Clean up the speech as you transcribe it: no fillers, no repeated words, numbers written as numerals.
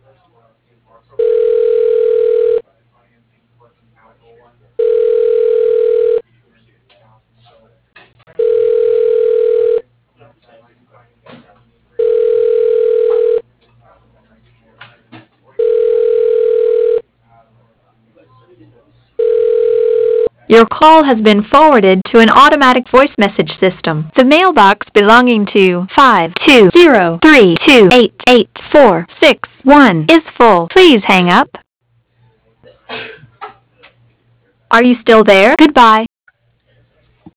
Your call has been forwarded to an automatic voice message system. The mailbox belonging to 52032888461 is full. Please hang up. Are you still there? Goodbye.